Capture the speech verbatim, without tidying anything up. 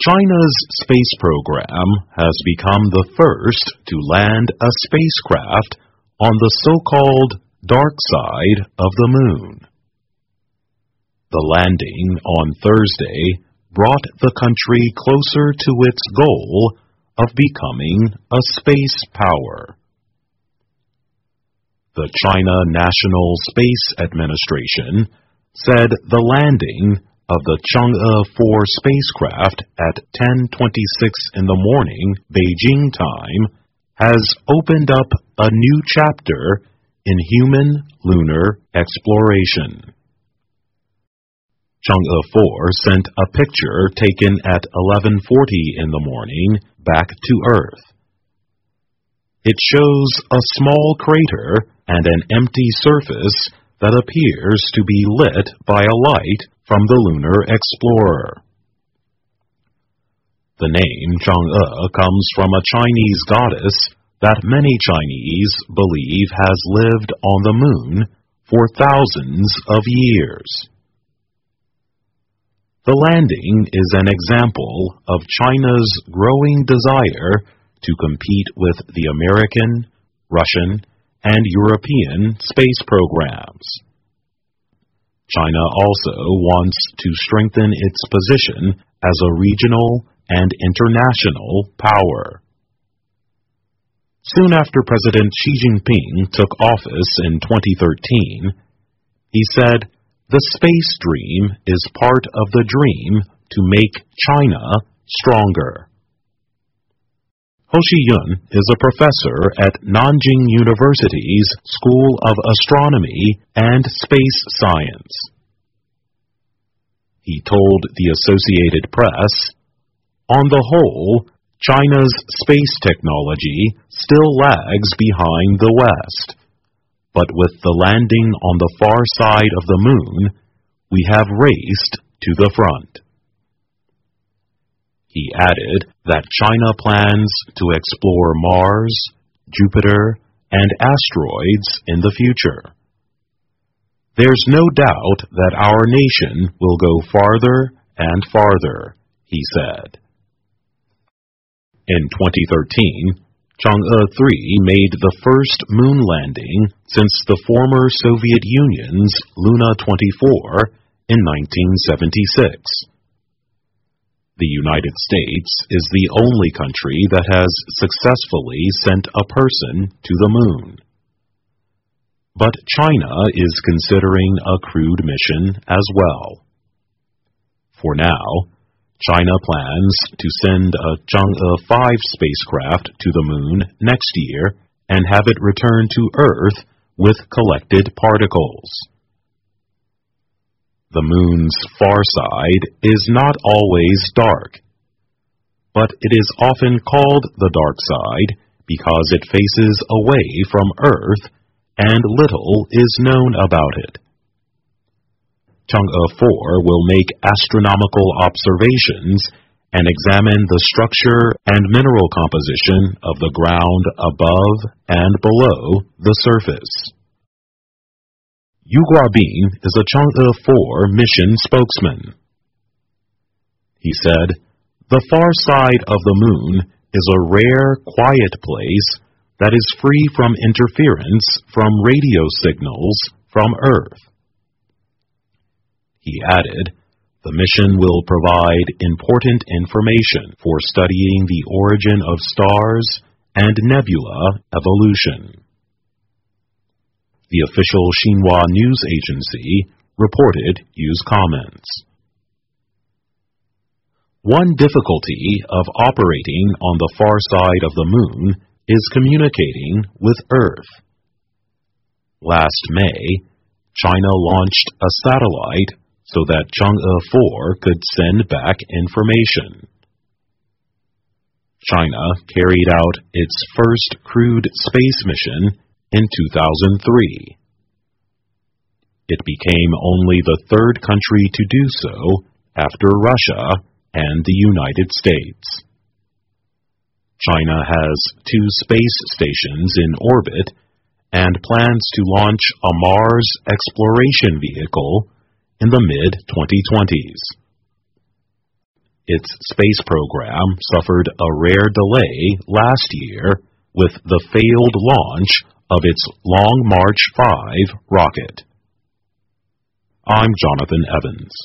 China's space program has become the first to land a spacecraft on the so-called dark side of the moon. The landing on Thursday brought the country closer to its goal of becoming a space power. The China National Space Administration said the landing of the Chang'e four spacecraft at ten twenty-six in the morning Beijing time has opened up a new chapter in human lunar exploration. Chang'e four sent a picture taken at eleven forty in the morning back to Earth. It shows a small crater and an empty surface that appears to be lit by a light from the Lunar Explorer. The name Chang'e comes from a Chinese goddess that many Chinese believe has lived on the moon for thousands of years. The landing is an example of China's growing desire to compete with the American, Russian, and European space programs. China also wants to strengthen its position as a regional and international power. Soon after President Xi Jinping took office in twenty thirteen, he said, "The space dream is part of the dream to make China stronger." Ho Shi-yun is a professor at Nanjing University's School of Astronomy and Space Science. He told the Associated Press, "On the whole, China's space technology still lags behind the West, but with the landing on the far side of the moon, we have raced to the front." He added that China plans to explore Mars, Jupiter, and asteroids in the future. "There's no doubt that our nation will go farther and farther," he said. In twenty thirteen, Chang'e three made the first moon landing since the former Soviet Union's Luna twenty-four in nineteen seventy-six. The United States is the only country that has successfully sent a person to the moon. But China is considering a crewed mission as well. For now, China plans to send a Chang'e five spacecraft to the moon next year and have it return to Earth with collected particles. The moon's far side is not always dark, but it is often called the dark side because it faces away from Earth and little is known about it. Chang'e four will make astronomical observations and examine the structure and mineral composition of the ground above and below the surface. Yu Guobin is a Chang'e four mission spokesman. He said, "The far side of the moon is a rare, quiet place that is free from interference from radio signals from Earth." He added, "The mission will provide important information for studying the origin of stars and nebula evolution." The official Xinhua news agency reported Yu's comments. One difficulty of operating on the far side of the moon is communicating with Earth. Last May, China launched a satellite so that Chang'e four could send back information. China carried out its first crewed space mission in two thousand three. It became only the third country to do so after Russia and the United States. China has two space stations in orbit and plans to launch a Mars exploration vehicle in the mid twenty twenties. Its space program suffered a rare delay last year with the failed launch of its Long March five rocket. I'm Jonathan Evans.